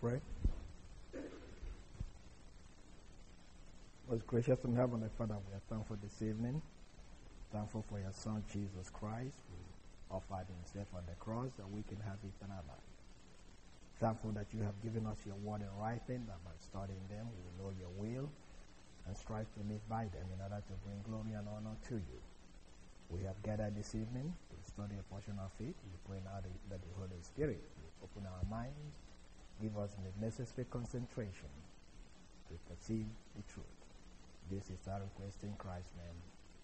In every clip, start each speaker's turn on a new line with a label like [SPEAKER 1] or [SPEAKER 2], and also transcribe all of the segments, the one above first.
[SPEAKER 1] pray. Most gracious and Heavenly Father, we are thankful this evening. Thankful for your Son, Jesus Christ, who offered himself on the cross that we can have eternal life. Thankful that you have given us your word in writing, that by studying them we will know your will and strive to live by them in order to bring glory and honor to you. We have gathered this evening to study a portion of it. We pray now that the Holy Spirit will open our minds, give us the necessary concentration to perceive the truth. This is our request in Christ's name.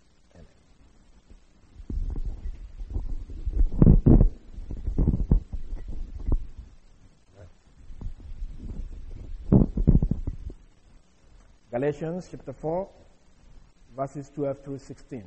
[SPEAKER 1] Amen. Galatians chapter 4, verses 12 through 16.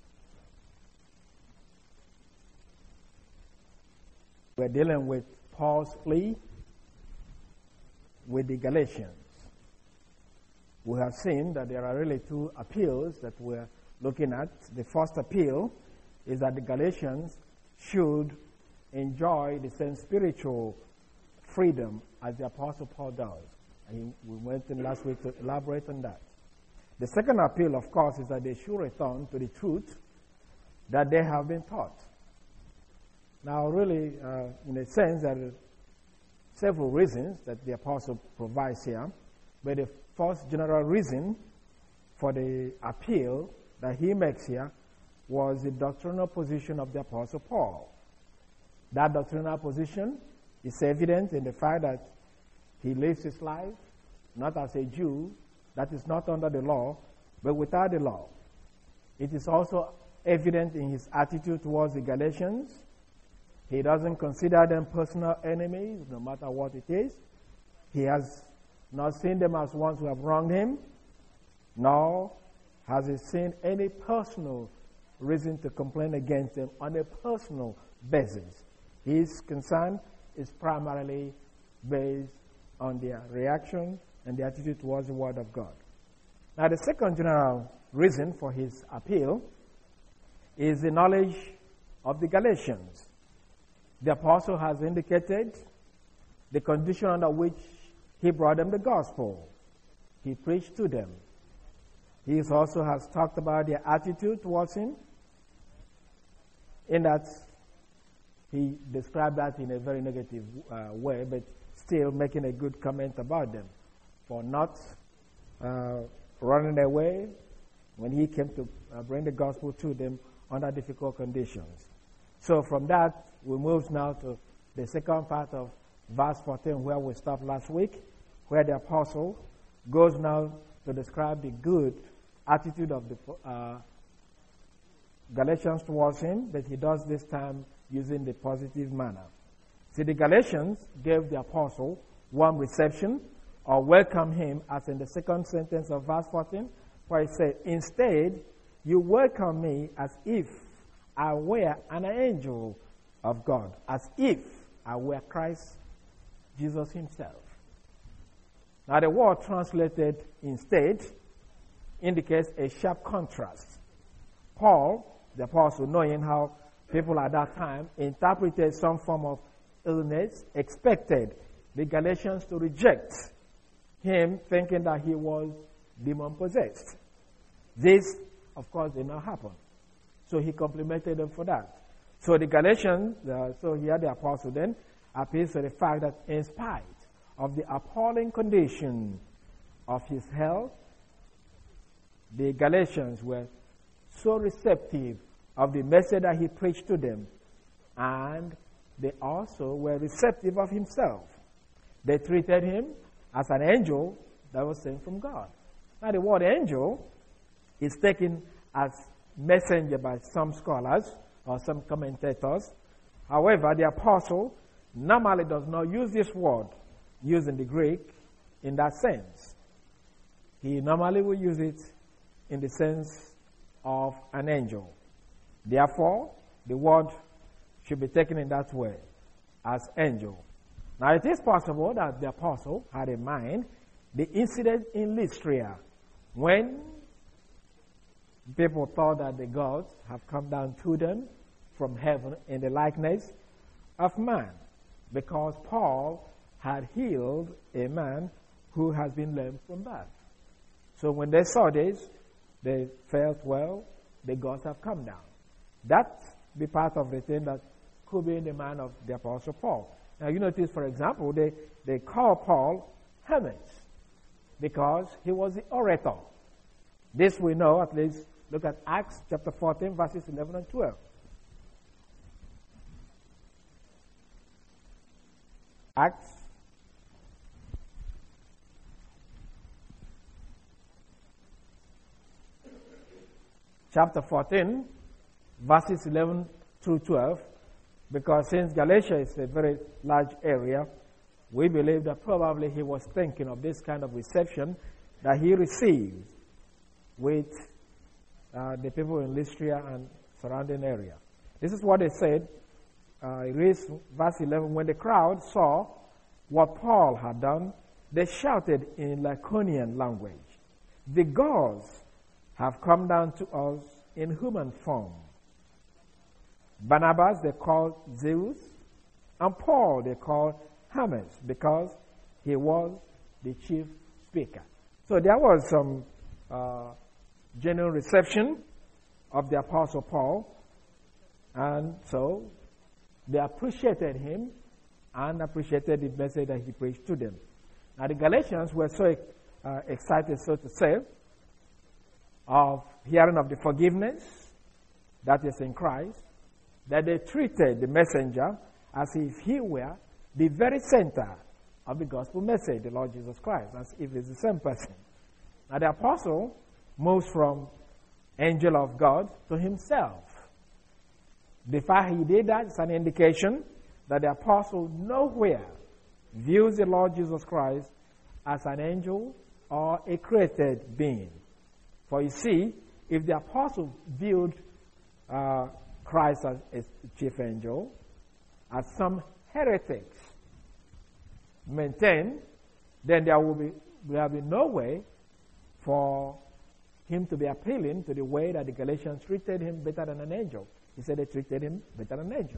[SPEAKER 1] We're dealing with Paul's plea with the Galatians. We have seen that there are really two appeals that we're looking at. The first appeal is that the Galatians should enjoy the same spiritual freedom as the Apostle Paul does. And we went in last week to elaborate on that. The second appeal, of course, is that they should return to the truth that they have been taught. Now, really, in a sense, there are several reasons that the Apostle provides here. But the first general reason for the appeal that he makes here was the doctrinal position of the Apostle Paul. That doctrinal position is evident in the fact that he lives his life not as a Jew, that is not under the law, but without the law. It is also evident in his attitude towards the Galatians. He doesn't consider them personal enemies, no matter what it is. He has not seen them as ones who have wronged him, nor has he seen any personal reason to complain against them on a personal basis. His concern is primarily based on their reaction and the attitude towards the Word of God. Now, the second general reason for his appeal is the knowledge of the Galatians. The apostle has indicated the condition under which he brought them the gospel. He preached to them. He also has talked about their attitude towards him, in that he described that in a very negative way, but still making a good comment about them for not running away when he came to bring the gospel to them under difficult conditions. So from that, we move now to the second part of verse 14, where we stopped last week, where the apostle goes now to describe the good attitude of the Galatians towards him, but he does this time using the positive manner. See, the Galatians gave the apostle warm reception or welcome him, as in the second sentence of verse 14, where he said, "Instead, you welcome me as if I were an angel of God," as if I were Christ Jesus himself. Now, the word translated "instead" indicates a sharp contrast. Paul, the apostle, knowing how people at that time interpreted some form of illness, expected the Galatians to reject him, thinking that he was demon-possessed. This, of course, did not happen. So he complimented them for that. So the Galatians, so here the apostle then appeals to the fact that in spite of the appalling condition of his health, the Galatians were so receptive of the message that he preached to them, and they also were receptive of himself. They treated him as an angel that was sent from God. Now, the word angel is taken as messenger by some scholars or some commentators. However, the apostle normally does not use this word used in the Greek in that sense. He normally will use it in the sense of an angel. Therefore, the word should be taken in that way, as angel. Now, it is possible that the apostle had in mind the incident in Lystra, when people thought that the gods have come down to them from heaven in the likeness of man, because Paul had healed a man who has been lame from birth. So when they saw this, they felt, well, the gods have come down. That be part of the thing that could be in the mind of the Apostle Paul. Now you notice, for example, they call Paul Hermes because he was the orator. This we know, at least. Look at Acts chapter 14, verses 11 and 12. Acts chapter 14, verses 11 through 12, because since Galatia is a very large area, we believe that probably he was thinking of this kind of reception that he received with the people in Lystra and surrounding area. This is what they said. It reads verse 11, when the crowd saw what Paul had done, they shouted in Lycaonian language, the gods have come down to us in human form. Barnabas they called Zeus, and Paul they called Hermes, because he was the chief speaker. So there was some genuine reception of the Apostle Paul, and so they appreciated him and appreciated the message that he preached to them. Now the Galatians were so excited, so to say, of hearing of the forgiveness that is in Christ, that they treated the messenger as if he were the very center of the gospel message, the Lord Jesus Christ, as if it's the same person. Now the apostle moves from angel of God to himself. The fact he did that is an indication that the apostle nowhere views the Lord Jesus Christ as an angel or a created being. For you see, if the apostle viewed Christ as a chief angel, as some heretics maintain, then there will be no way for him to be appealing to the way that the Galatians treated him better than an angel. He said they treated him better than an angel.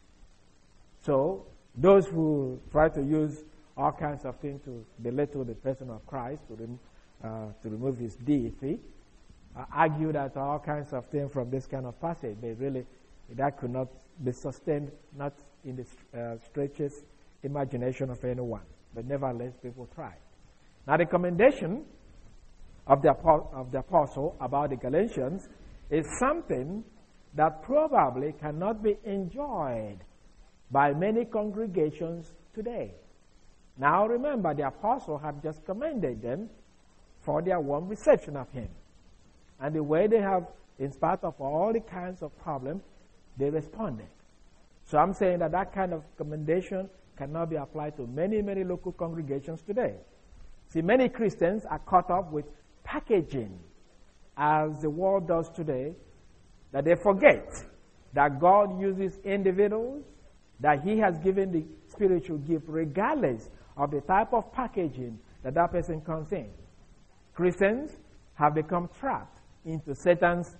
[SPEAKER 1] So those who try to use all kinds of things to belittle the person of Christ, to remove his deity, argue that all kinds of things from this kind of passage, that could not be sustained, not in the stretchest imagination of anyone. But nevertheless, people try. Now the commendation of the apostle about the Galatians is something that probably cannot be enjoyed by many congregations today. Now remember, the apostle had just commended them for their warm reception of him. And the way they have, in spite of all the kinds of problems, they responded. So I'm saying that kind of commendation cannot be applied to many, many local congregations today. See, many Christians are caught up with packaging, as the world does today, that they forget that God uses individuals, that he has given the spiritual gift regardless of the type of packaging that person comes in. Christians have become trapped into Satan's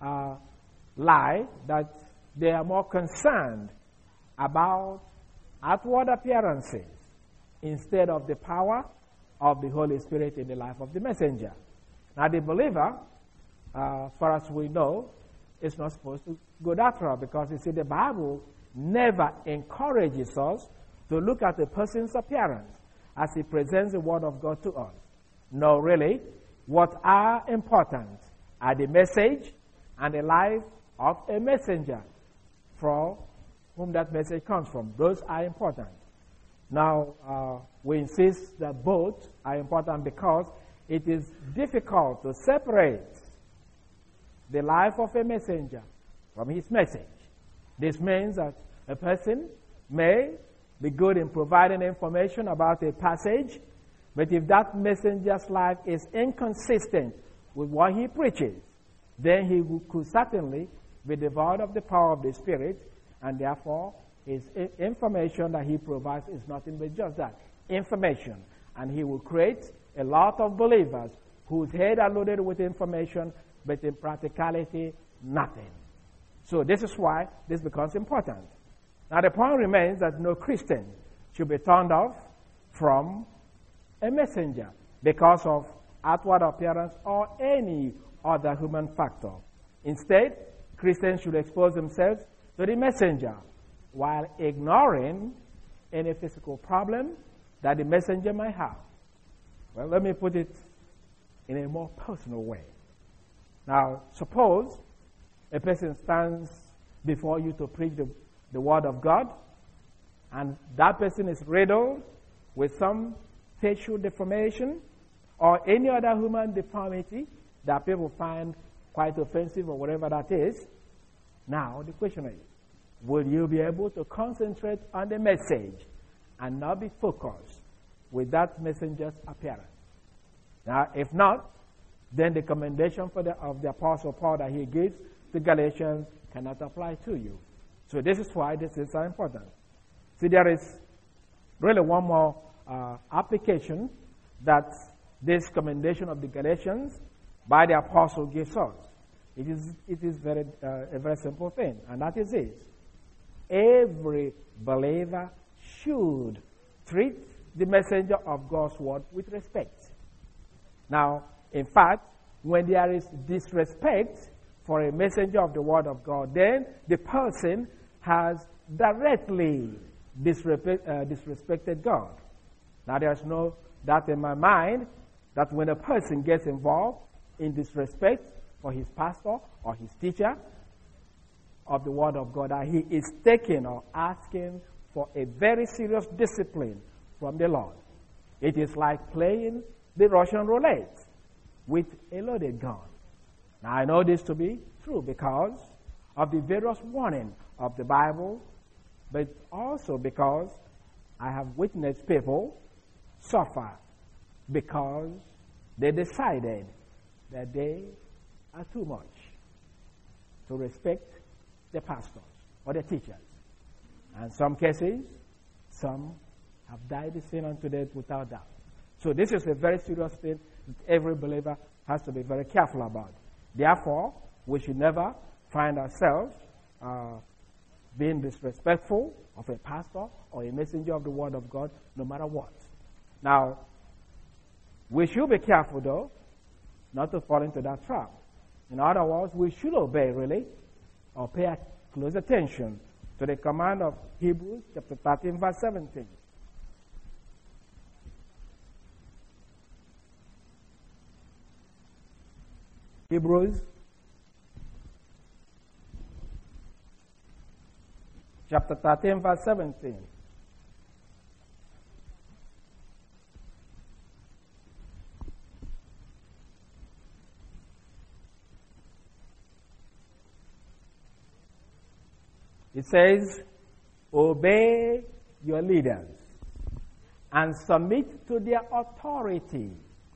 [SPEAKER 1] lie that they are more concerned about outward appearances instead of the power of the Holy Spirit in the life of the messenger. Now the believer, as far as we know, is not supposed to go that route, because you see, the Bible never encourages us to look at a person's appearance as he presents the Word of God to us. No, really, what are important are the message and the life of a messenger from whom that message comes from. Those are important. Now, we insist that both are important because it is difficult to separate the life of a messenger from his message. This means that a person may be good in providing information about a passage, but if that messenger's life is inconsistent with what he preaches, then he could certainly be devoid of the power of the Spirit, and therefore his information that he provides is nothing but just that, information. And he will create a lot of believers whose head are loaded with information, but in practicality, nothing. So this is why this becomes important. Now the point remains that no Christian should be turned off from a messenger because of outward appearance or any other human factor. Instead, Christians should expose themselves to the messenger while ignoring any physical problem that the messenger might have. Well, let me put it in a more personal way. Now, suppose a person stands before you to preach the word of God, and that person is riddled with some facial deformation or any other human deformity that people find quite offensive or whatever that is. Now, the question is, will you be able to concentrate on the message and not be focused with that messenger's appearance? Now, if not, then the commendation of the Apostle Paul that he gives to Galatians cannot apply to you. So this is why this is so important. See, there is really one more application that this commendation of the Galatians by the Apostle gives us. It is a very simple thing, and that is this. Every believer should treat the messenger of God's word with respect. Now, in fact, when there is disrespect for a messenger of the word of God, then the person has directly disrespected God. Now, there's no doubt in my mind that when a person gets involved in disrespect for his pastor or his teacher of the word of God, that he is taking or asking for a very serious discipline from the Lord. It is like playing the Russian roulette with a loaded gun. Now, I know this to be true because of the various warning of the Bible, but also because I have witnessed people suffer because they decided that they are too much to respect the pastors or the teachers. And some cases, some have died the sin unto death without doubt. So this is a very serious thing that every believer has to be very careful about. Therefore, we should never find ourselves being disrespectful of a pastor or a messenger of the word of God, no matter what. Now, we should be careful, though, not to fall into that trap. In other words, we should obey, really, or pay close attention to the command of Hebrews chapter 13, verse 17. Hebrews chapter 13, verse 17. It says, obey your leaders and submit to their authority.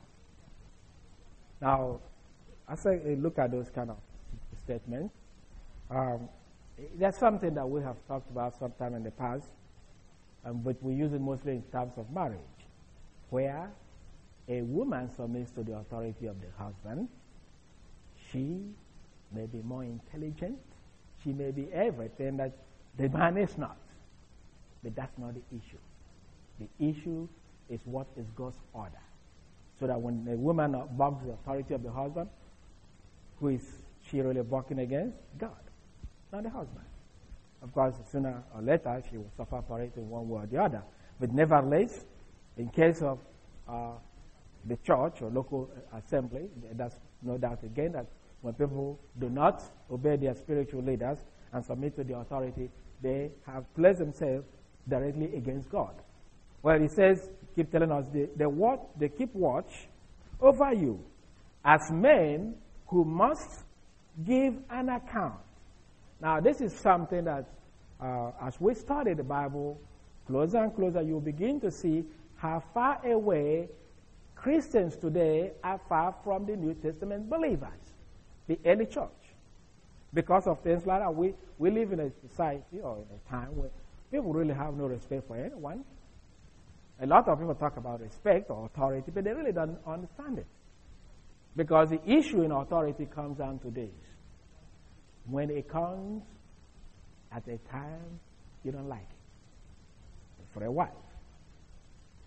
[SPEAKER 1] Now, as I look at those kind of statements, there's something that we have talked about sometime in the past, but we use it mostly in terms of marriage, where a woman submits to the authority of the husband. She may be more intelligent. She may be everything that the man is not. But that's not the issue. The issue is what is God's order. So that when a woman bucks the authority of the husband, who is she really bucking against? God, not the husband. Of course, sooner or later, she will suffer for it in one way or the other. But nevertheless, in case of the church or local assembly, that's no doubt again that when people do not obey their spiritual leaders and submit to the authority, they have placed themselves directly against God. Well, he says, keep telling us, they keep watch over you as men who must give an account. Now, this is something that, as we study the Bible closer and closer, you'll begin to see how far away Christians today are far from the New Testament believers, the early church. Because of things like that, we live in a society or in a time where people really have no respect for anyone. A lot of people talk about respect or authority, but they really don't understand it. Because the issue in authority comes down to this. When it comes at a time you don't like it. For a wife,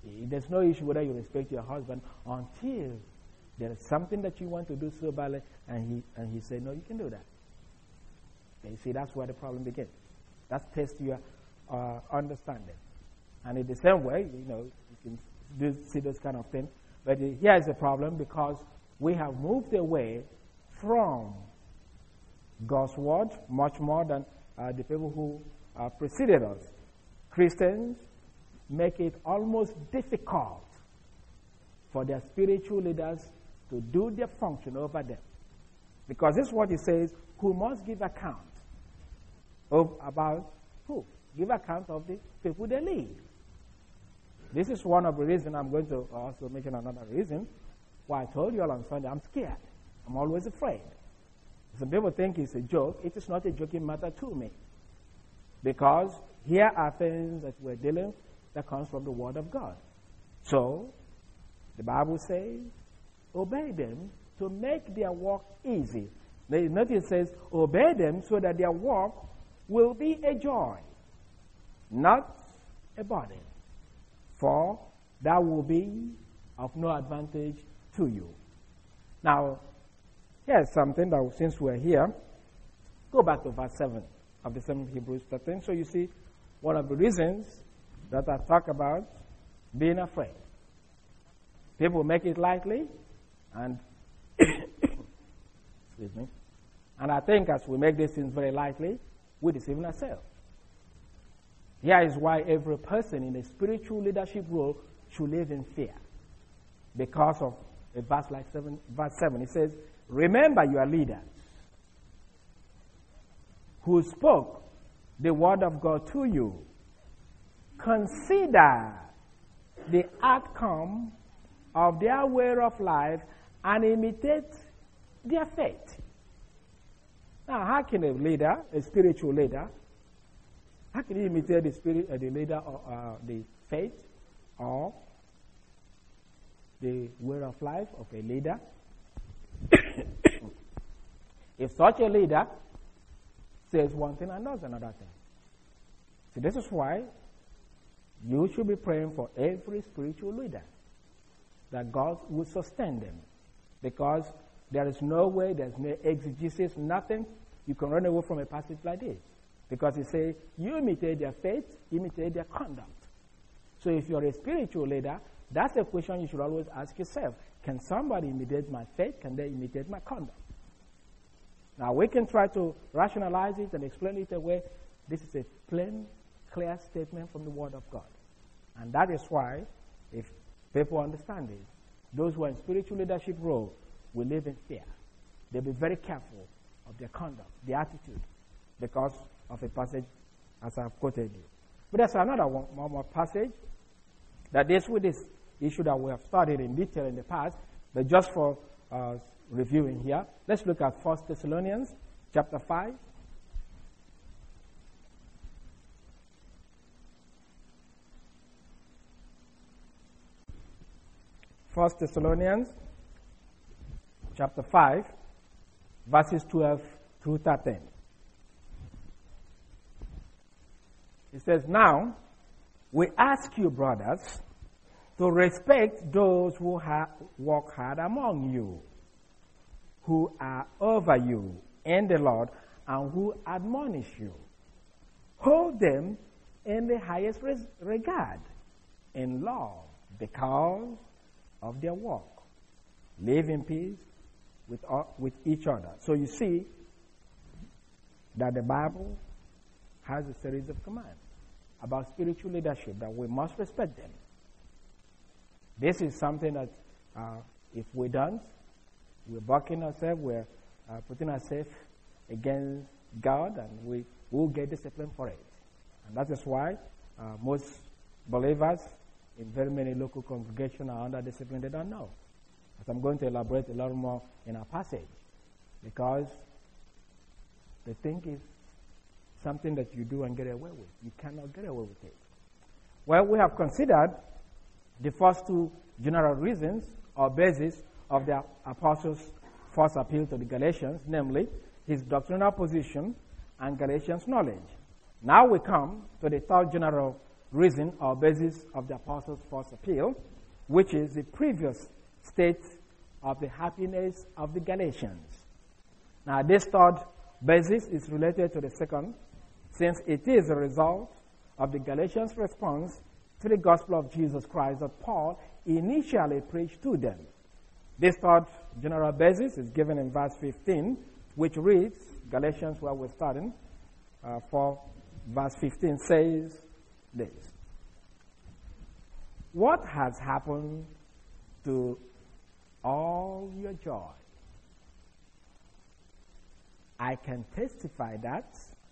[SPEAKER 1] There's no issue whether you respect your husband until there is something that you want to do so badly, and he said, no, you can do that. You see, that's where the problem begins. That's test your understanding. And in the same way, you can see those kind of things. But here is the problem, because we have moved away from God's word much more than the people who preceded us. Christians make it almost difficult for their spiritual leaders to do their function over them. Because this is what he says, who must give account about who? Give account of the people they lead. This is one of the reasons. I'm going to also mention another reason why I told you all on Sunday, I'm scared. I'm always afraid. Some people think it's a joke. It is not a joking matter to me. Because here are things that we're dealing with that comes from the Word of God. So, the Bible says, obey them to make their work easy. Notice it says, obey them so that their work will be a joy, not a burden. For that will be of no advantage to you. Now, here's something that since we're here, go back to verse 7 of the 7th Hebrews 13. So you see, one of the reasons that I talk about being afraid. People make it lightly, and excuse me. And I think as we make these things very lightly, we're deceiving ourselves. Here is why every person in a spiritual leadership role should live in fear. Because of a verse like verse 7, it says, remember your leaders who spoke the word of God to you. Consider the outcome of their way of life and imitate their faith. Now, how can a leader, a spiritual leader, how can he imitate the leader or the faith or the way of life of a leader? If such a leader says one thing and does another thing. So this is why you should be praying for every spiritual leader, that God will sustain them. Because there is no way, there's no exegesis, nothing. You can run away from a passage like this. Because it says, you imitate their faith, imitate their conduct. So if you're a spiritual leader, that's a question you should always ask yourself. Can somebody imitate my faith? Can they imitate my conduct? Now, we can try to rationalize it and explain it away. This is a plain, clear statement from the Word of God. And that is why, if people understand it, those who are in spiritual leadership role will live in fear. They'll be very careful of their conduct, their attitude, because of a passage as I've quoted you. But there's another one more passage that deals with this issue that we have studied in detail in the past, but just for reviewing here, let's look at 1 Thessalonians chapter 5. First Thessalonians chapter 5, verses 12 through 13. It says, now, we ask you, brothers, to respect those who work hard among you, who are over you in the Lord, and who admonish you. Hold them in the highest regard, in love, because of their work. Live in peace with each other. So you see that the Bible has a series of commands about spiritual leadership, that we must respect them. This is something that if we don't, we're bucking ourselves, we're putting ourselves against God, and we will get disciplined for it. And that is why most believers in very many local congregations are under discipline they don't know. As I'm going to elaborate a lot more in our passage, because they think it's something that you do and get away with. You cannot get away with it. Well, we have considered the first two general reasons or basis of the apostles' first appeal to the Galatians, namely his doctrinal position and Galatians' knowledge. Now we come to the third general reason or basis of the apostles' first appeal, which is the previous state of the happiness of the Galatians. Now, this third basis is related to the second, since it is a result of the Galatians' response to the gospel of Jesus Christ that Paul initially preached to them. This third general basis is given in verse 15, which reads, Galatians, where we're starting, for verse 15 says this. What has happened to all your joy? I can testify that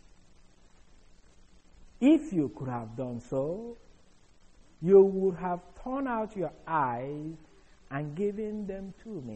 [SPEAKER 1] if you could have done so, you would have torn out your eyes and given them to me.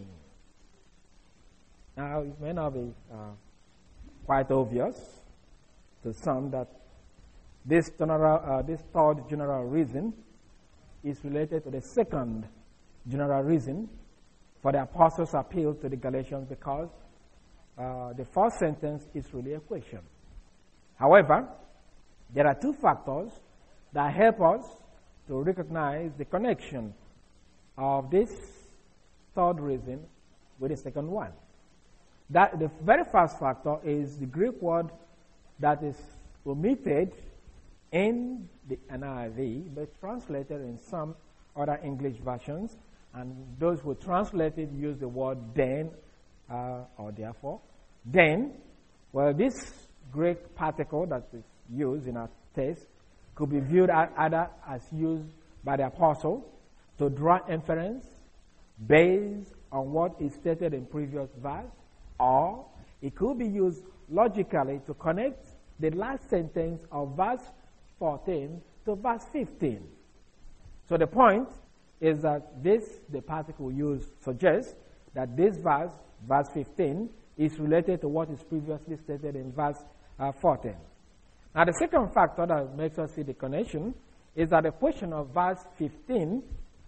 [SPEAKER 1] Now, it may not be quite obvious to some that this third general reason is related to the second general reason for the apostles' appeal to the Galatians, because the first sentence is really a question. However, there are two factors that help us to recognize the connection of this third reason with the second one. That the very first factor is the Greek word that is omitted in the NIV, but translated in some other English versions, and those who translate it use the word then or therefore. Then, well, this Greek particle that is used in our text could be viewed either as used by the apostle to draw inference based on what is stated in previous verse, or it could be used logically to connect the last sentence of verse 14 to verse 15. So the point is that the particle used suggests that this verse, verse 15, is related to what is previously stated in verse 14. Now, the second factor that makes us see the connection is that the question of verse 15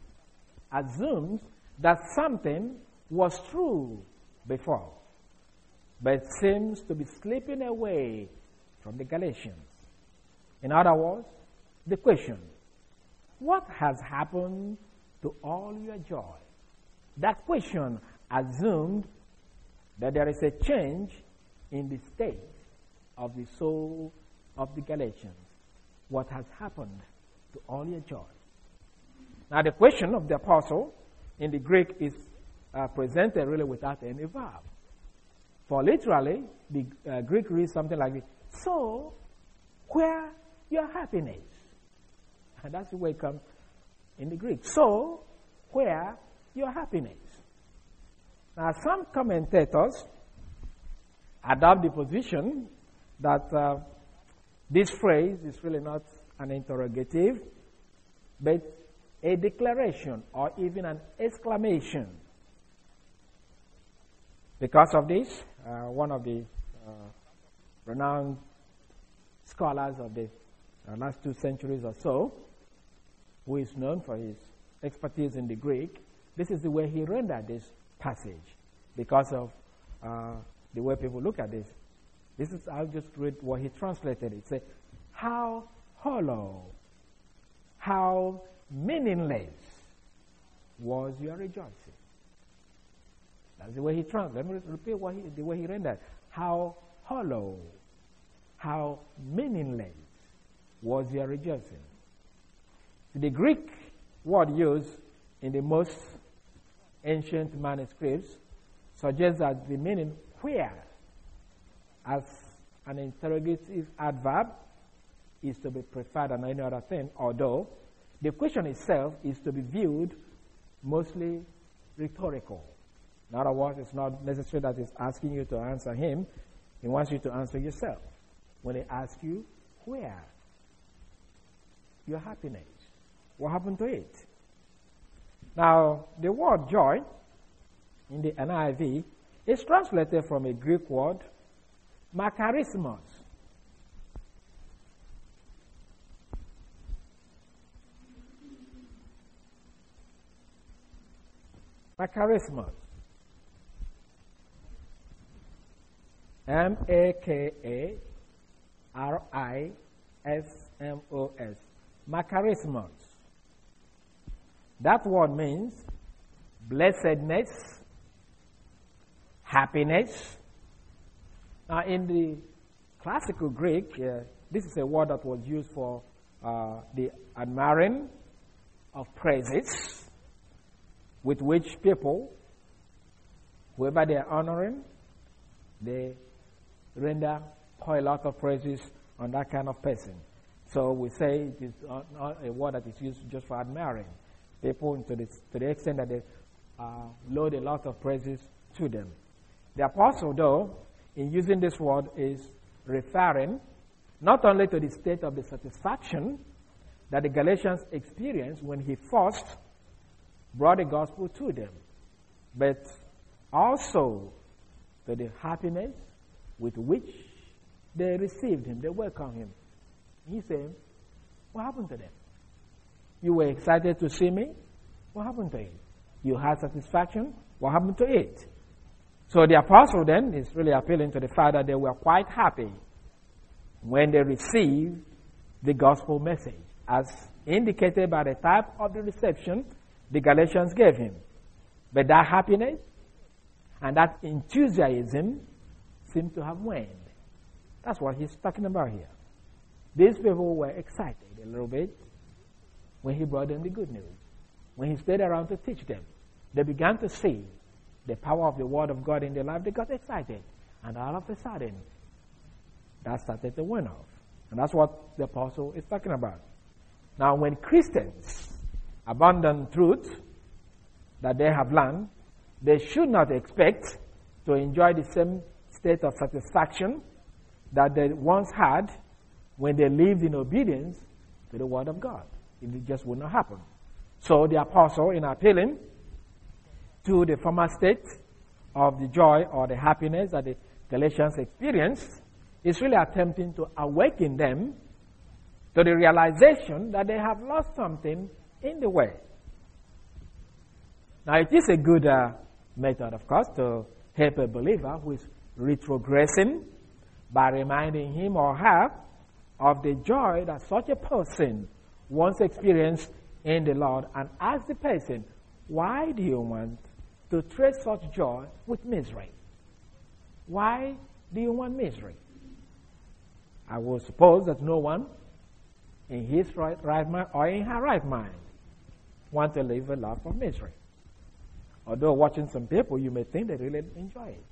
[SPEAKER 1] assumes that something was true before, but seems to be slipping away from the Galatians. In other words, the question, what has happened to all your joy? That question assumed that there is a change in the state of the soul of the Galatians. What has happened to all your joy? Now, the question of the apostle in the Greek is presented really without any verb. For literally, the Greek reads something like this. So, where your happiness? And that's the way it comes in the Greek. So, where your happiness? Now, some commentators adopt the position that this phrase is really not an interrogative, but a declaration or even an exclamation. Because of this, one of the renowned scholars of the last 2 centuries or so, who is known for his expertise in the Greek, this is the way he rendered this passage because of the way people look at this. I'll just read what he translated. It says, how hollow, how meaningless was your rejoicing. That's the way he translated. Let me repeat the way he rendered. How hollow, how meaningless was your rejoicing. The Greek word used in the most ancient manuscripts suggests that the meaning where as an interrogative adverb is to be preferred than any other thing, although the question itself is to be viewed mostly rhetorical. In other words, it's not necessary that he's asking you to answer him. He wants you to answer yourself. When he asks you, where? Your happiness. What happened to it? Now, the word joy in the NIV is translated from a Greek word, makarismos. Makarismos. M-A-K-A-R-I-S-M-O-S. Makarismos. That word means blessedness, happiness. Now, in the classical Greek, this is a word that was used for the admiring of praises with which people, whoever they are honoring, they render quite a lot of praises on that kind of person. So we say it is not a word that is used just for admiring people to the extent that they load a lot of praises to them. The apostle, though, in using this word, is referring not only to the state of the satisfaction that the Galatians experienced when he first brought the gospel to them, but also to the happiness with which they received him, they welcomed him. He said, what happened to them? You were excited to see me? What happened to it? You had satisfaction? What happened to it? So the apostle then is really appealing to the fact that they were quite happy when they received the gospel message, as indicated by the type of the reception the Galatians gave him. But that happiness and that enthusiasm seemed to have waned. That's what he's talking about here. These people were excited a little bit when he brought them the good news. When he stayed around to teach them, they began to see the power of the Word of God in their life. They got excited. And all of a sudden, that started to wane off. And that's what the apostle is talking about. Now, when Christians abandon truth that they have learned, they should not expect to enjoy the same state of satisfaction that they once had when they lived in obedience to the Word of God. It just would not happen. So the apostle, in appealing to the former state of the joy or the happiness that the Galatians experienced, is really attempting to awaken them to the realization that they have lost something in the way. Now, it is a good method, of course, to help a believer who is retrogressing by reminding him or her of the joy that such a person once experienced in the Lord, and ask the person, why do you want to trade such joy with misery? Why do you want misery? I will suppose that no one in his right mind or in her right mind want to live a life of misery. Although watching some people, you may think they really enjoy it.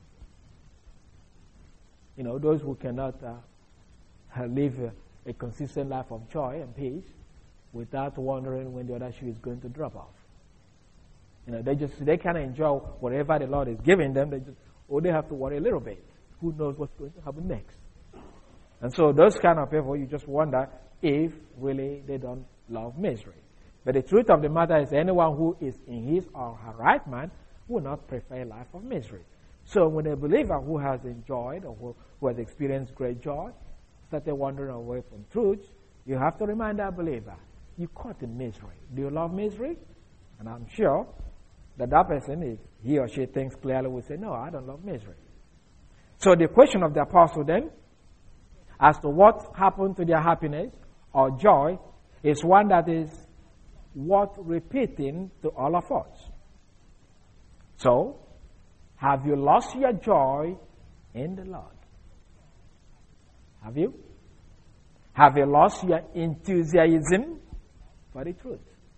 [SPEAKER 1] You know, those who cannot live a consistent life of joy and peace without wondering when the other shoe is going to drop off. You know, they kind of enjoy whatever the Lord is giving them. They have to worry a little bit. Who knows what's going to happen next? And so those kind of people, you just wonder if really they don't love misery. But the truth of the matter is, anyone who is in his or her right mind will not prefer a life of misery. So when a believer who has enjoyed or who has experienced great joy started wandering away from truth, you have to remind that believer, you caught in misery. Do you love misery? And I'm sure that person, if he or she thinks clearly, will say, no, I don't love misery. So the question of the apostle then, as to what happened to their happiness or joy, is one that is worth repeating to all of us. So, have you lost your joy in the Lord? Have you? Have you lost your enthusiasm for the truth?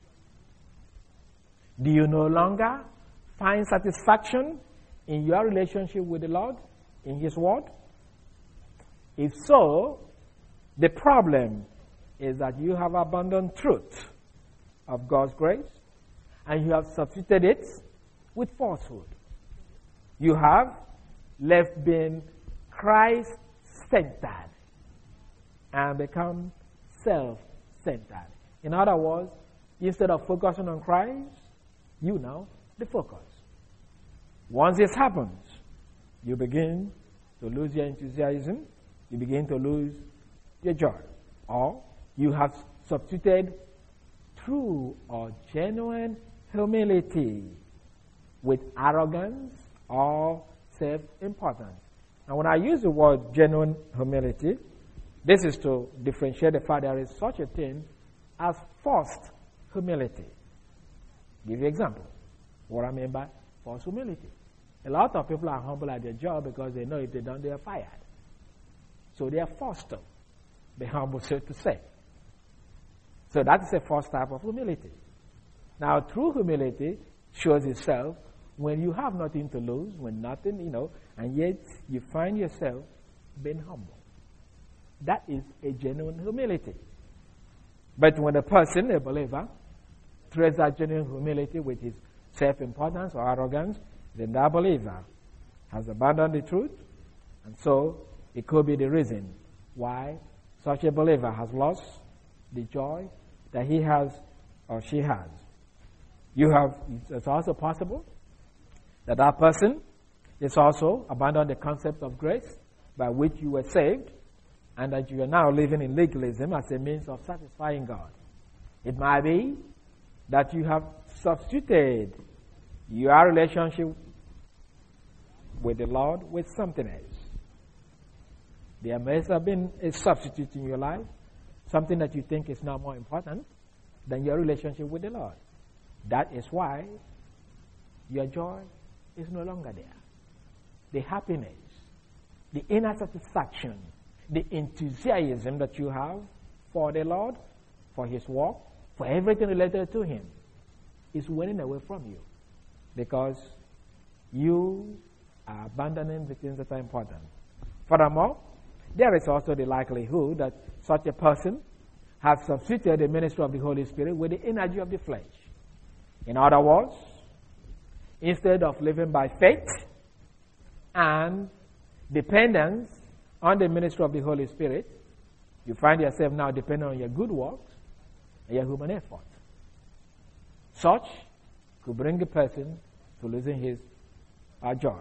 [SPEAKER 1] Do you no longer find satisfaction in your relationship with the Lord, in His Word? If so, the problem is that you have abandoned truth of God's grace and you have substituted it with falsehood. You have left being Christ-centered and become self-centered. In other words, instead of focusing on Christ, you now the focus. Once this happens, you begin to lose your enthusiasm, you begin to lose your joy. Or you have substituted true or genuine humility with arrogance or self-importance. Now, when I use the word genuine humility, this is to differentiate the fact there is such a thing as forced humility. Give you an example. What I mean by forced humility. A lot of people are humble at their job because they know if they don't, they are fired. So they are forced to be humble, so to say. So that is a first type of humility. Now, true humility shows itself when you have nothing to lose, when nothing, and yet you find yourself being humble. That is a genuine humility. But when a person, a believer, treats that genuine humility with his self-importance or arrogance, then that believer has abandoned the truth, and so it could be the reason why such a believer has lost the joy that he has or she has. It's also possible that that person is also abandoned the concept of grace by which you were saved, and that you are now living in legalism as a means of satisfying God. It might be that you have substituted your relationship with the Lord with something else. There may have been a substitute in your life, something that you think is now more important than your relationship with the Lord. That is why your joy is no longer there. The happiness, the inner satisfaction, the enthusiasm that you have for the Lord, for His work, for everything related to Him, is winning away from you because you are abandoning the things that are important. Furthermore, there is also the likelihood that such a person has substituted the ministry of the Holy Spirit with the energy of the flesh. In other words, instead of living by faith and dependence on the ministry of the Holy Spirit, you find yourself now dependent on your good works and your human effort. Such could bring a person to losing his joy.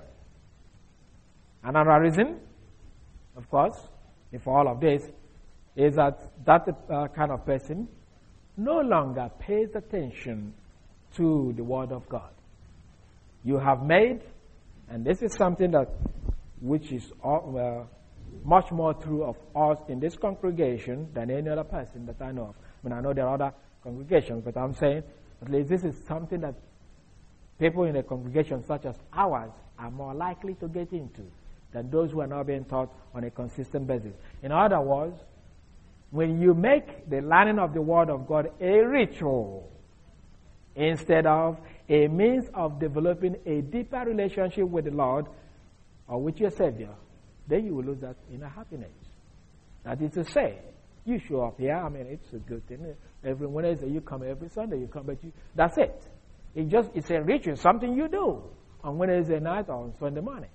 [SPEAKER 1] Another reason, of course, for all of this, is that kind of person no longer pays attention to the Word of God. You have made, and this is something which is much more true of us in this congregation than any other person that I know of. I mean, I know there are other congregations, but I'm saying at least this is something that people in a congregation such as ours are more likely to get into than those who are not being taught on a consistent basis. In other words, when you make the learning of the Word of God a ritual instead of a means of developing a deeper relationship with the Lord or with your Savior, then you will lose that inner happiness. That is to say, you show up here, it's a good thing. Every Wednesday you come, every Sunday you come, but that's it. It's a ritual, something you do on Wednesday night or on Sunday morning.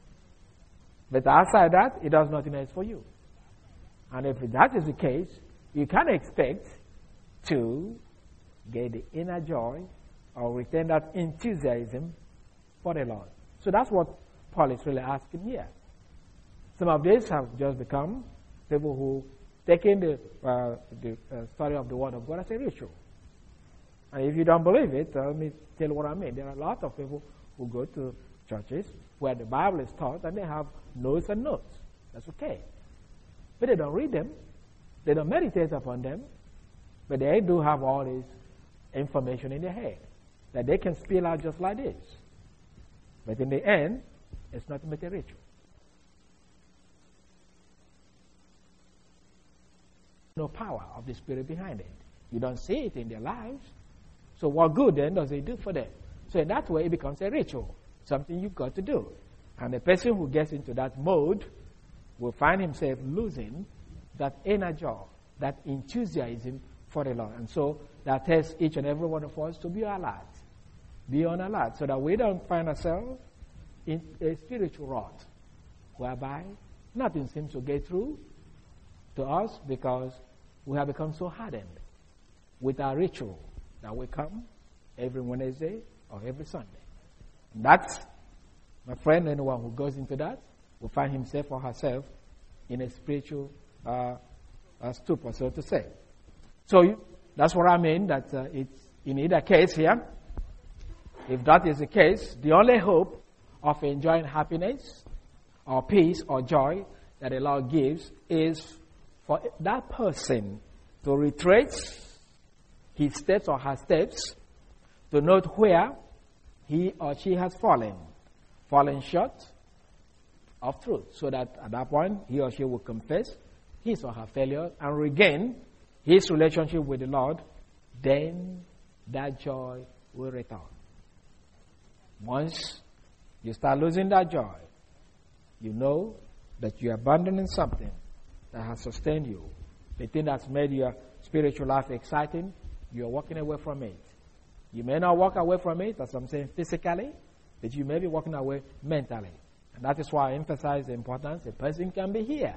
[SPEAKER 1] But outside that, it does nothing else for you. And if that is the case, you can expect to get the inner joy or retain that enthusiasm for the Lord. So that's what Paul is really asking here. Some of these have just become people who taken the study of the Word of God as a ritual. And if you don't believe it, let me tell you what I mean. There are a lot of people who go to churches where the Bible is taught and they have notes and notes. That's okay. But they don't read them. They don't meditate upon them. But they do have all this information in their head that they can spill out just like this. But in the end, it's not but a ritual. No power of the Spirit behind it. You don't see it in their lives. So what good then does it do for them? So in that way, it becomes a ritual, something you've got to do. And the person who gets into that mode will find himself losing that inner joy, that enthusiasm for the Lord. And so that tells each and every one of us to be alert. Be on alert so that we don't find ourselves in a spiritual rut whereby nothing seems to get through to us because we have become so hardened with our ritual that we come every Wednesday or every Sunday. And that's, my friend, anyone who goes into that will find himself or herself in a spiritual stupor, so to say. So that's what I mean, that it's in either case here, if that is the case, the only hope of enjoying happiness or peace or joy that the Lord gives is for that person to retrace his steps or her steps, to note where he or she has fallen short of truth, so that at that point he or she will confess his or her failure and regain his relationship with the Lord. Then that joy will return. Once you start losing that joy, you know that you're abandoning something that has sustained you. The thing that's made your spiritual life exciting, you're walking away from it. You may not walk away from it, as I'm saying, physically, but you may be walking away mentally. And that is why I emphasize the importance. A person can be here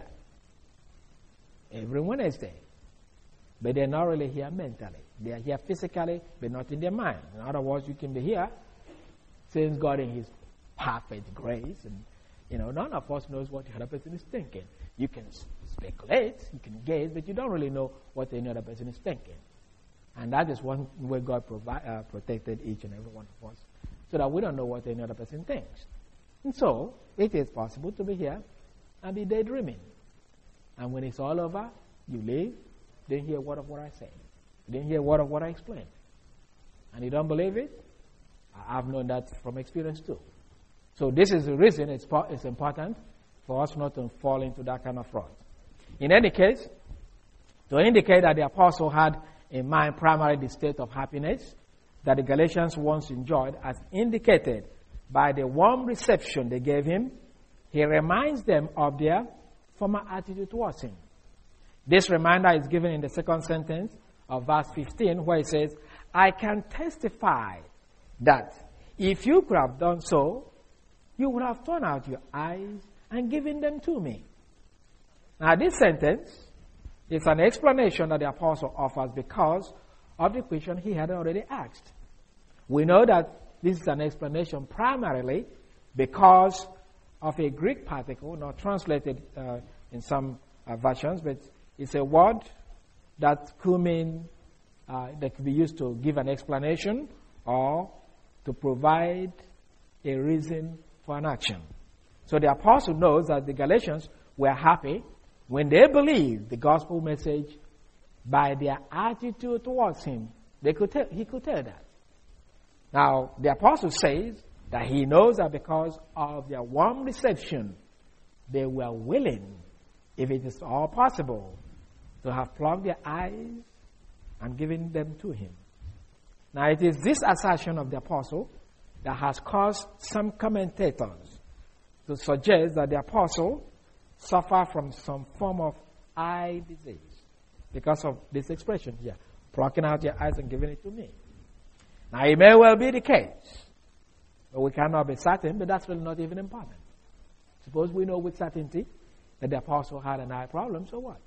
[SPEAKER 1] every Wednesday, but they're not really here mentally. They are here physically, but not in their mind. In other words, you can be here, since God in His perfect grace, and none of us knows what the other person is thinking. You can speculate, you can gaze, but you don't really know what the other person is thinking. And that is one way God protected each and every one of us, so that we don't know what the other person thinks. And so, it is possible to be here and be daydreaming. And when it's all over, you leave, didn't hear a word of what I said. You didn't hear a word of what I explained. And you don't believe it? I've known that from experience too. So this is the reason it's important for us not to fall into that kind of fraud. In any case, to indicate that the apostle had in mind primarily the state of happiness that the Galatians once enjoyed, as indicated by the warm reception they gave him, he reminds them of their former attitude towards him. This reminder is given in the second sentence of verse 15, where it says, I can testify that if you could have done so, you would have torn out your eyes and given them to me. Now, this sentence is an explanation that the apostle offers because of the question he had already asked. We know that this is an explanation primarily because of a Greek particle, not translated in some versions, but it's a word that could mean, that could be used to give an explanation or to provide a reason for an action. So the apostle knows that the Galatians were happy when they believed the gospel message by their attitude towards him. He could tell that. Now, the apostle says that he knows that because of their warm reception, they were willing, if it is all possible, to have plugged their eyes and given them to him. Now, it is this assertion of the apostle that has caused some commentators to suggest that the apostle suffered from some form of eye disease because of this expression here, plucking out your eyes and giving it to me. Now, it may well be the case, but we cannot be certain, but that's really not even important. Suppose we know with certainty that the apostle had an eye problem, so what?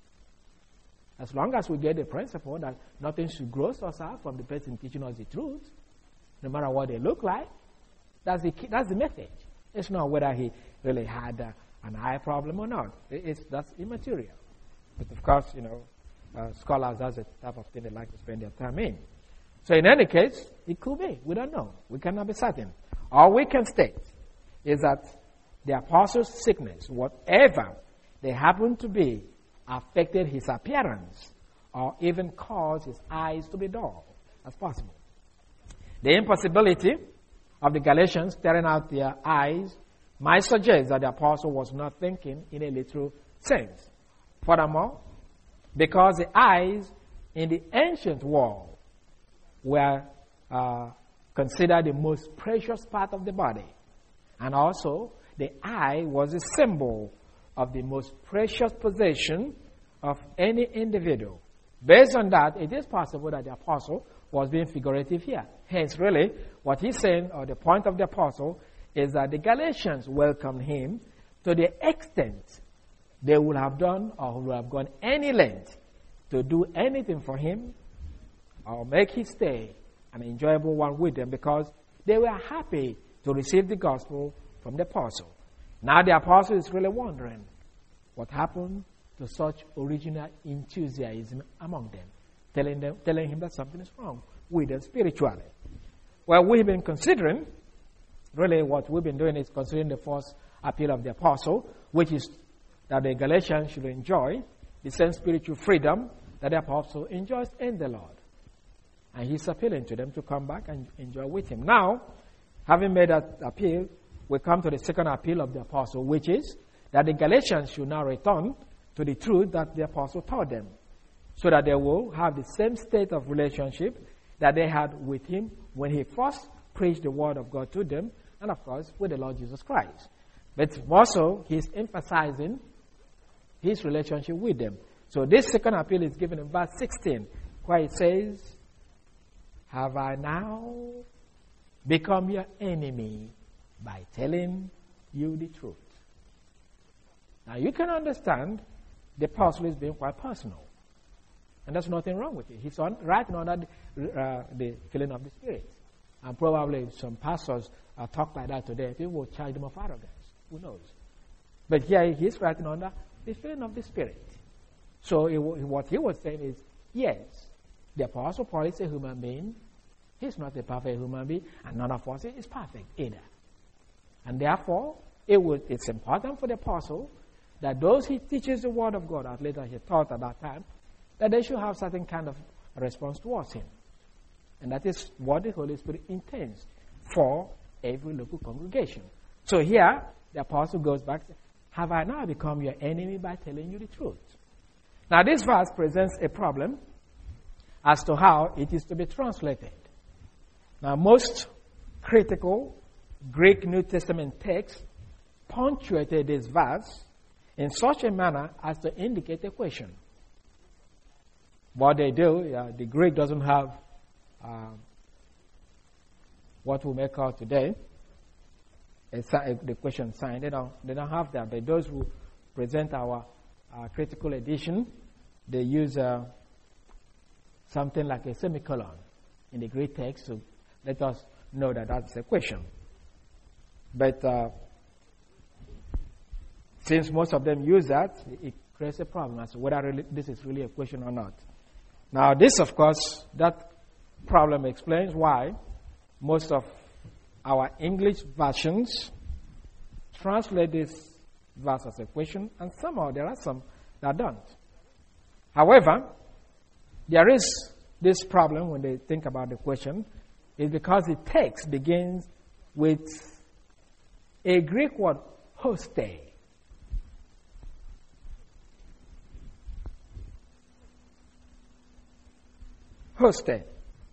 [SPEAKER 1] As long as we get the principle that nothing should gross us out from the person teaching us the truth, no matter what they look like, that's the message. It's not whether he really had an eye problem or not. That's immaterial. But of course, scholars, that's the type of thing they like to spend their time in. So in any case, it could be. We don't know. We cannot be certain. All we can state is that the apostle's sickness, whatever they happen to be, affected his appearance or even caused his eyes to be dull as possible. The impossibility of the Galatians tearing out their eyes might suggest that the apostle was not thinking in a literal sense. Furthermore, because the eyes in the ancient world were considered the most precious part of the body, and also the eye was a symbol of the most precious possession of any individual. Based on that, it is possible that the apostle was being figurative here. Hence, really, what he's saying, or the point of the apostle, is that the Galatians welcomed him to the extent they would have done or would have gone any length to do anything for him or make his stay an enjoyable one with them, because they were happy to receive the gospel from the apostle. Now the apostle is really wondering what happened to such original enthusiasm among them, telling him that something is wrong with them spiritually. Well, we've been considering, really what we've been doing is considering the first appeal of the apostle, which is that the Galatians should enjoy the same spiritual freedom that the apostle enjoys in the Lord. And he's appealing to them to come back and enjoy with him. Now, having made that appeal, we come to the second appeal of the apostle, which is that the Galatians should now return to the truth that the apostle taught them, so that they will have the same state of relationship that they had with him when he first preached the word of God to them, and of course with the Lord Jesus Christ. But also, he's emphasizing his relationship with them. So this second appeal is given in verse 16, where it says, "Have I now become your enemy by telling you the truth?" Now you can understand the apostle is being quite personal. And there's nothing wrong with it. He's writing under the filling of the Spirit. And probably some pastors talk like that today. People will charge them of arrogance. Who knows? But here he's writing under the filling of the Spirit. So what he was saying is, yes, the Apostle Paul is a human being. He's not a perfect human being, and none of us is perfect either. And therefore, it's important for the Apostle that those he teaches the Word of God, as later he taught at that time, that they should have certain kind of response towards him. And that is what the Holy Spirit intends for every local congregation. So here, the Apostle goes back, "Have I now become your enemy by telling you the truth?" Now this verse presents a problem as to how it is to be translated. Now most critical Greek New Testament texts punctuated this verse in such a manner as to indicate a question. What they do, the Greek doesn't have what we may call today the question sign. They don't have that. But those who present our critical edition, they use something like a semicolon in the Greek text to let us know that that's a question. But since most of them use that, it creates a problem as to whether this is really a question or not. Now this, of course, that problem explains why most of our English versions translate this verse as a question, and somehow there are some that don't. However, there is this problem when they think about the question, is because the text begins with a Greek word, hoste. Hoste.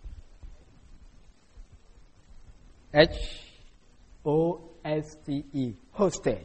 [SPEAKER 1] H-O-S-T-E. Hoste.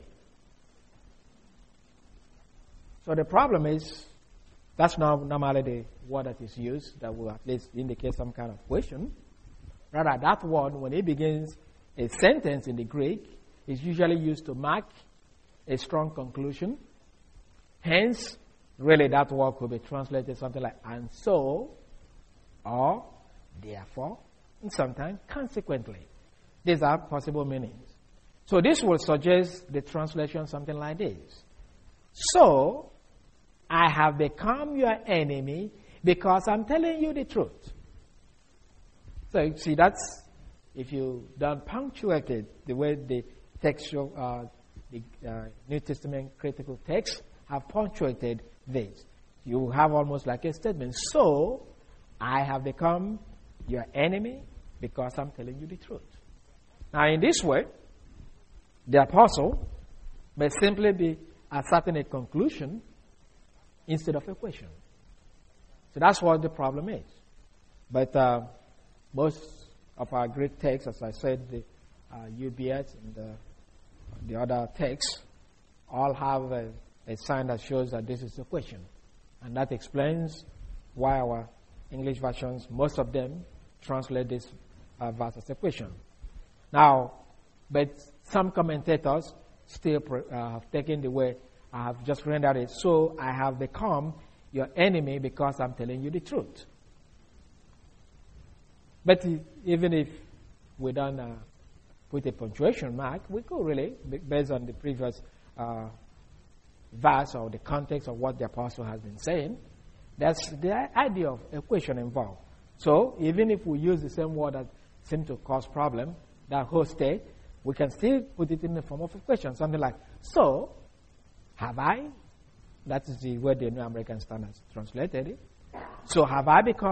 [SPEAKER 1] So the problem is, that's not normally the word that is used that will at least indicate some kind of question. Rather, that word, when it begins a sentence in the Greek, is usually used to mark a strong conclusion. Hence, really that word could be translated something like, and so, or therefore, and sometimes consequently. These are possible meanings. So this will suggest the translation something like this. So, I have become your enemy because I'm telling you the truth. So you see, that's, if you don't punctuate it the way the textual, the New Testament critical texts have punctuated this, you have almost like a statement. So, I have become your enemy because I'm telling you the truth. Now, in this way, the apostle may simply be asserting a conclusion instead of a question. So that's what the problem is. But most of our Greek texts, as I said, the UBS and the other texts, all have a sign that shows that this is a question. And that explains why our English versions, most of them, translate this verse as a question. Now, but some commentators still have taken the way I have just rendered it. So I have become your enemy because I'm telling you the truth. But even if we don't put a punctuation mark, we could really, based on the previous verse or the context of what the apostle has been saying, that's the idea of a question involved. So even if we use the same word that seems to cause problem, that hoste, we can still put it in the form of a question, something like, so, have I? That is the way the New American Standard translated it. So have I become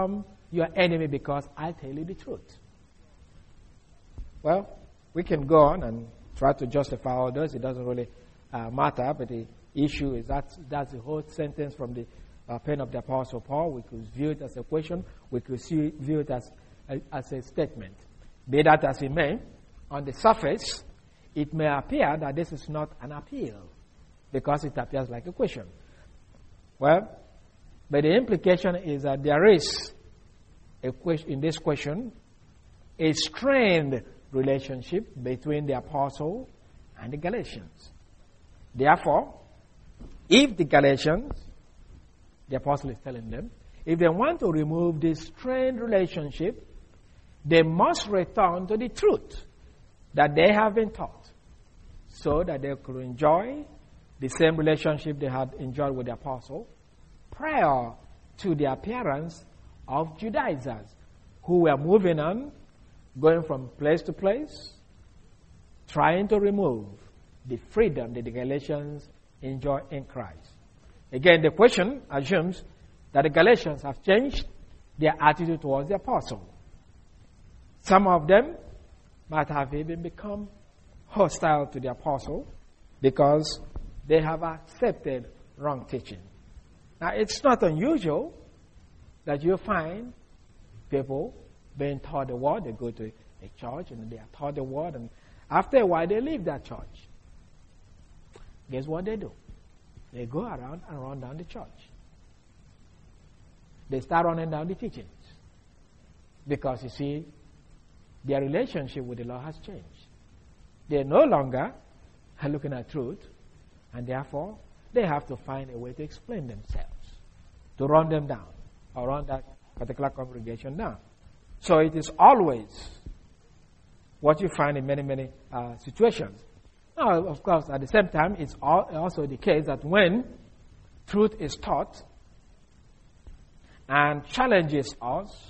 [SPEAKER 1] your enemy because I tell you the truth. Well, we can go on and try to justify all those. It doesn't really matter, but the issue is that's the whole sentence from the pen of the Apostle Paul. We could view it as a question. We could view it as a statement. Be that as it may, on the surface, it may appear that this is not an appeal because it appears like a question. Well, but the implication is that there is in this question a strained relationship between the apostle and the Galatians. Therefore, if the Galatians, the apostle is telling them, if they want to remove this strained relationship, they must return to the truth that they have been taught so that they could enjoy the same relationship they had enjoyed with the apostle prior to the appearance of Judaizers who were moving on, going from place to place, trying to remove the freedom that the Galatians enjoy in Christ. Again, the question assumes that the Galatians have changed their attitude towards the apostle. Some of them might have even become hostile to the apostle because they have accepted wrong teaching. Now, it's not unusual that you find people being taught the word. They go to a church and they are taught the word, and after a while they leave that church. Guess what they do? They go around and run down the church. They start running down the teachings because, you see, their relationship with the Lord has changed. They no longer are looking at truth, and therefore they have to find a way to explain themselves, to run them down, or run that particular congregation down. So it is always what you find in many, many situations. Now, of course, at the same time, it's also the case that when truth is taught and challenges us,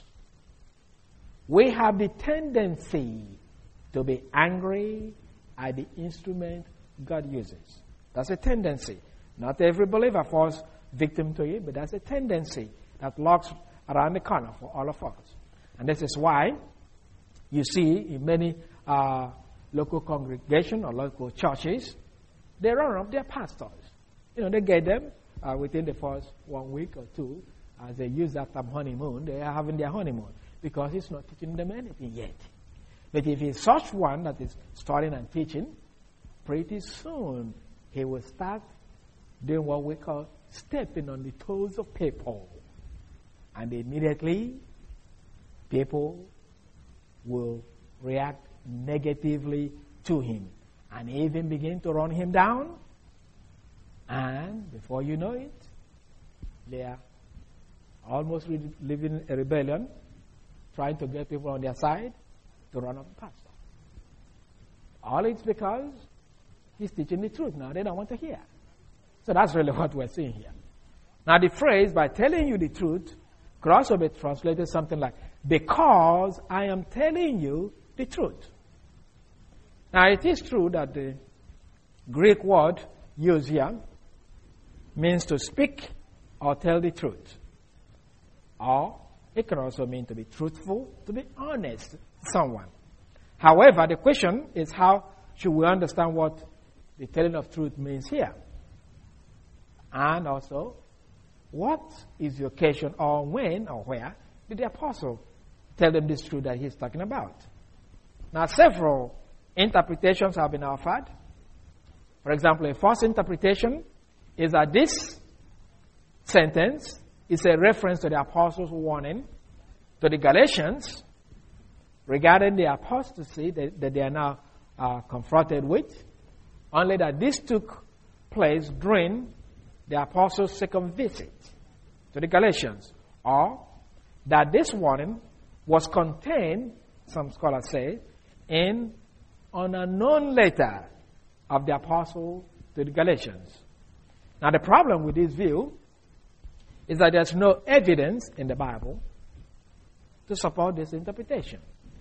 [SPEAKER 1] we have the tendency to be angry at the instrument God uses. That's a tendency. Not every believer falls victim to it, but that's a tendency that lurks around the corner for all of us. And this is why you see in many local congregations or local churches, they run up their pastors. They get them within the first 1 week or two. As they use that term honeymoon, they are having their honeymoon because he's not teaching them anything yet. But if he's such one that is starting and teaching, pretty soon he will start doing what we call stepping on the toes of people. And immediately, people will react negatively to him and even begin to run him down. And before you know it, they are almost living a rebellion, trying to get people on their side to run up the pastor. All it's because he's teaching the truth now. They don't want to hear. So that's really what we're seeing here. Now the phrase, by telling you the truth, could also be translated something like, because I am telling you the truth. Now it is true that the Greek word used here means to speak or tell the truth. Or it can also mean to be truthful, to be honest to someone. However, the question is, how should we understand what the telling of truth means here? And also, what is the occasion, or when or where did the apostle tell them this truth that he's talking about? Now, several interpretations have been offered. For example, a first interpretation is that this sentence is a reference to the apostles' warning to the Galatians regarding the apostasy that they are now confronted with, only that this took place during the apostles' second visit to the Galatians, or that this warning was contained, some scholars say, in an unknown letter of the apostle to the Galatians. Now the problem with this view is that there's no evidence in the Bible to support this interpretation.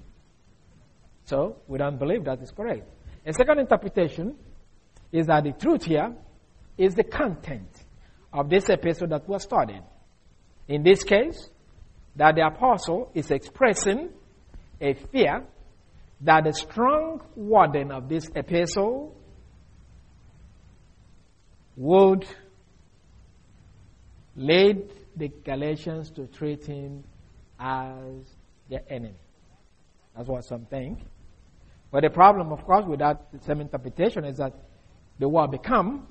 [SPEAKER 1] So we don't believe that is correct. A second interpretation is that the truth here is the content of this epistle that was studied. In this case, that the apostle is expressing a fear that the strong warden of this epistle would lead the Galatians to treat him as their enemy. That's what some think. But the problem, of course, with that same interpretation is that the word become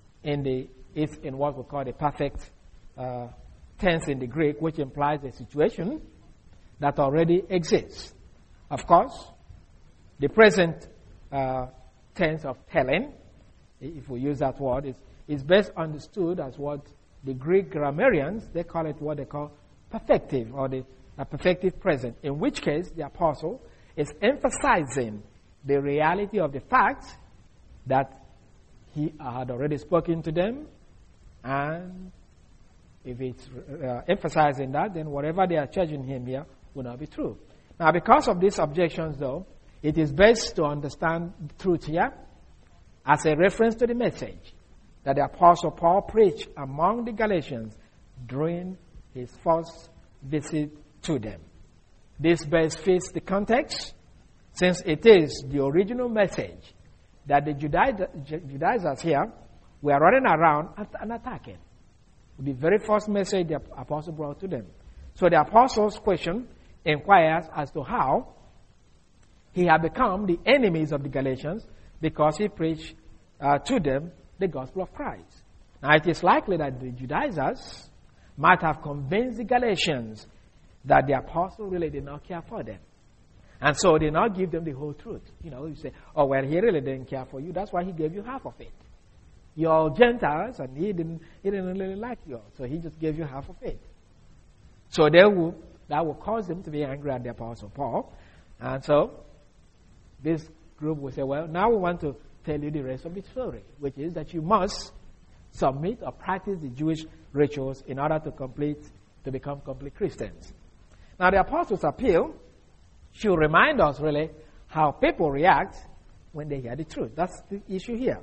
[SPEAKER 1] is in what we call the perfect tense in the Greek, which implies a situation that already exists. Of course, the present tense of telling, if we use that word, is best understood as what the Greek grammarians, they call it what they call perfective, or the perfective present, in which case the apostle is emphasizing the reality of the fact that he had already spoken to them, and if it's emphasizing that, then whatever they are charging him here will not be true. Now, because of these objections, though, it is best to understand the truth here as a reference to the message that the Apostle Paul preached among the Galatians during his first visit to them. This best fits the context, since it is the original message that the Judaizers here were running around and attacking. The very first message the apostle brought to them. So the apostle's question inquires as to how he had become the enemies of the Galatians because he preached to them the gospel of Christ. Now it is likely that the Judaizers might have convinced the Galatians that the apostle really did not care for them. And so they did not give them the whole truth. You say, oh, well, he really didn't care for you. That's why he gave you half of it. You're Gentiles, and he didn't really like you. So he just gave you half of it. So that will cause them to be angry at the Apostle Paul. And so this group will say, well, now we want to tell you the rest of the story, which is that you must submit or practice the Jewish rituals in order to become complete Christians. Now the apostles' appeal should remind us really how people react when they hear the truth. That's the issue here.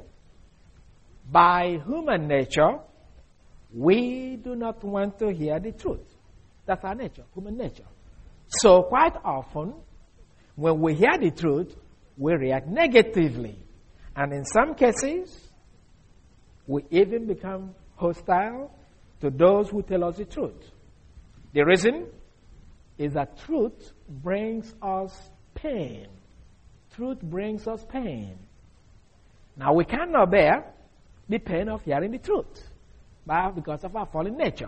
[SPEAKER 1] By human nature, we do not want to hear the truth. That's our nature, human nature. So quite often, when we hear the truth, we react negatively. And in some cases, we even become hostile to those who tell us the truth. The reason is that truth brings us pain. Truth brings us pain. Now, we cannot bear the pain of hearing the truth because of our fallen nature.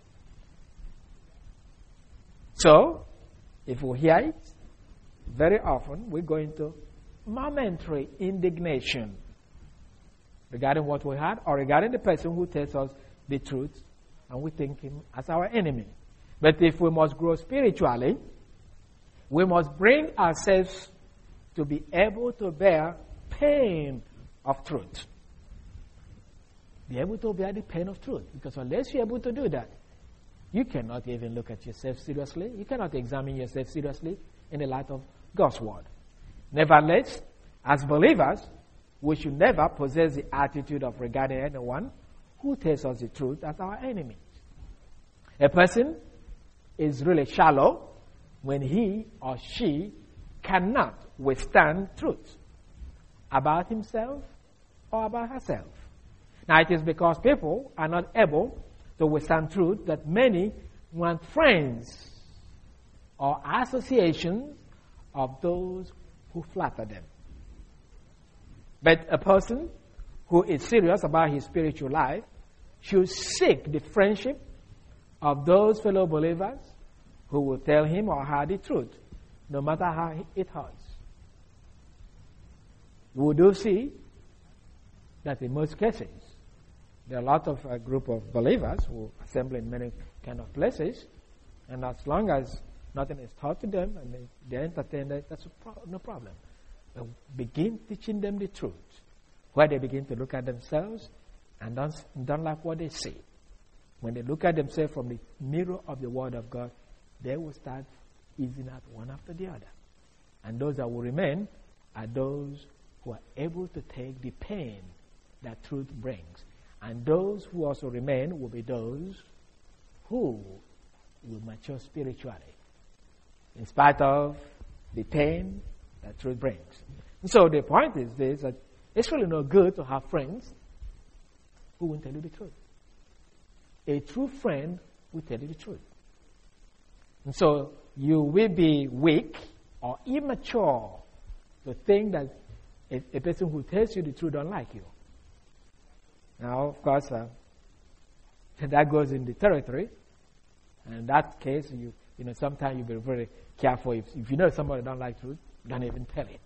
[SPEAKER 1] So, if we hear it, very often we go into momentary indignation regarding what we heard or regarding the person who tells us the truth, and we think him as our enemy. But if we must grow spiritually, we must bring ourselves to be able to bear pain of truth. Be able to bear the pain of truth. Because unless you're able to do that, you cannot even look at yourself seriously. You cannot examine yourself seriously in the light of God's word. Nevertheless, as believers, we should never possess the attitude of regarding anyone who tells us the truth as our enemy. A person is really shallow when he or she cannot withstand truth about himself or about herself. Now, it is because people are not able to withstand truth that many want friends or associations of those who flatter them. But a person who is serious about his spiritual life should seek the friendship of those fellow believers who will tell him or her the truth, no matter how it hurts. We do see that in most cases, there are a lot of a group of believers who assemble in many kind of places, and as long as nothing is taught to them and they entertain that, that's no problem. But begin teaching them the truth, where they begin to look at themselves and don't like what they see. When they look at themselves from the mirror of the Word of God, they will start easing out one after the other. And those that will remain are those who are able to take the pain that truth brings. And those who also remain will be those who will mature spiritually, in spite of the pain that truth brings. And so the point is this, that it's really no good to have friends who won't tell you the truth. A true friend will tell you the truth. And so you will be weak or immature to think that a person who tells you the truth don't like you. Now, of course, that goes in the territory. And in that case, you know, sometimes you be very careful. If you know somebody don't like truth, don't even tell it.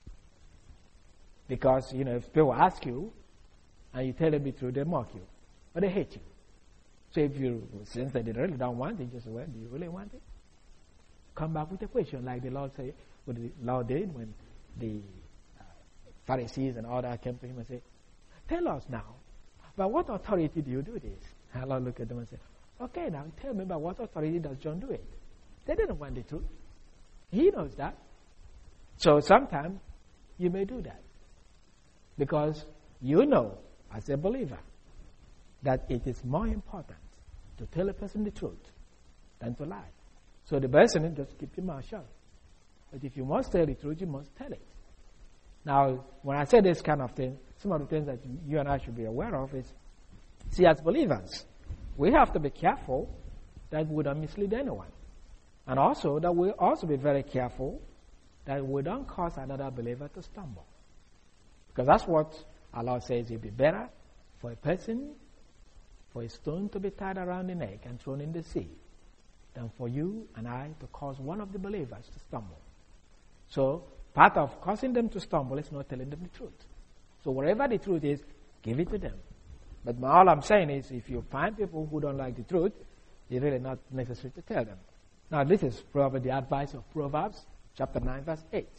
[SPEAKER 1] Because, you know, if people ask you and you tell them the truth, they mock you. Or they hate you. So if you sense that they really don't want it, just say, well, do you really want it? Come back with a question, like the Lord said, what the Lord did when the Pharisees and all that came to him and said, tell us now, by what authority do you do this? And the Lord looked at them and said, okay, now tell me by what authority does John do it? They didn't want the truth. He knows that. So sometimes you may do that. Because you know, as a believer, that it is more important to tell a person the truth than to lie. So the best thing is just keep your mouth shut. But if you must tell the truth, you must tell it. Now, when I say this kind of thing, some of the things that you and I should be aware of is, see, as believers, we have to be careful that we don't mislead anyone. And also that we also be very careful that we don't cause another believer to stumble. Because that's what Allah says, it would be better for a person, for a stone to be tied around the neck and thrown in the sea, than for you and I to cause one of the believers to stumble. So, part of causing them to stumble is not telling them the truth. So, wherever the truth is, give it to them. But all I'm saying is, if you find people who don't like the truth, it's really not necessary to tell them. Now, this is probably the advice of Proverbs, chapter 9, verse 8.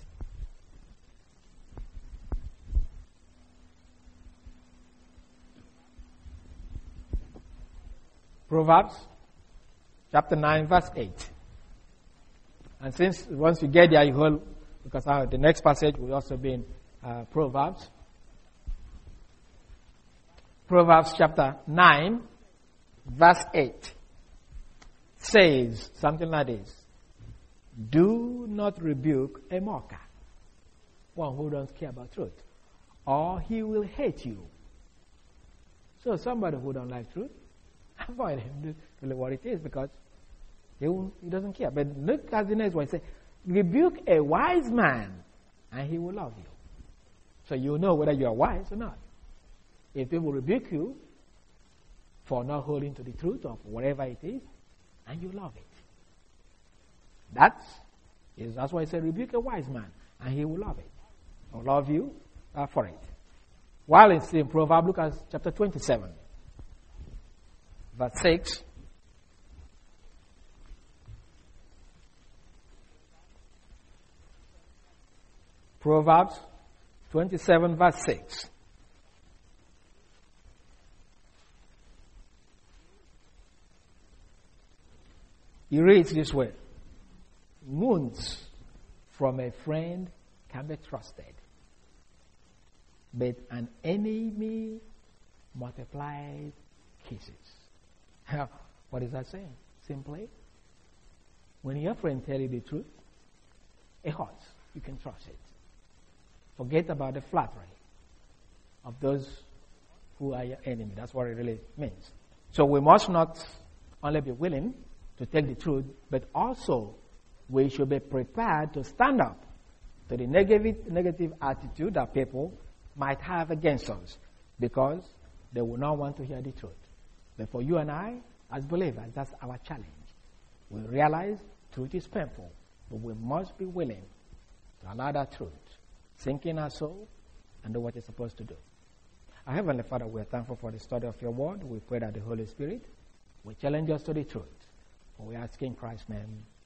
[SPEAKER 1] Proverbs, chapter 9, verse 8. And since once you get there, you hold, because the next passage will also be in Proverbs. Proverbs chapter 9, verse 8 says something like this. Do not rebuke a mocker, one who doesn't care about truth, or he will hate you. So somebody who don't like truth, avoid him. This is really what it is, because he doesn't care. But look at the next one. It says, rebuke a wise man, and he will love you. So you know whether you are wise or not. If people rebuke you for not holding to the truth of whatever it is, and you love it. That's why it says, rebuke a wise man, and he will love it. Or love you for it. While it's in Proverbs, look at chapter 27. Verse 6. Proverbs 27, verse 6. He reads this way. Wounds from a friend can be trusted, but an enemy multiplies kisses. What is that saying? Simply, when your friend tells you the truth, it hurts. You can trust it. Forget about the flattery of those who are your enemy. That's what it really means. So we must not only be willing to take the truth, but also we should be prepared to stand up to the negative attitude that people might have against us, because they will not want to hear the truth. But for you and I, as believers, that's our challenge. We realize truth is painful, but we must be willing to allow that truth sink in our soul and do what it's supposed to do. Our Heavenly Father, we are thankful for the study of your word. We pray that the Holy Spirit will challenge us to the truth. For we ask in Christ's name.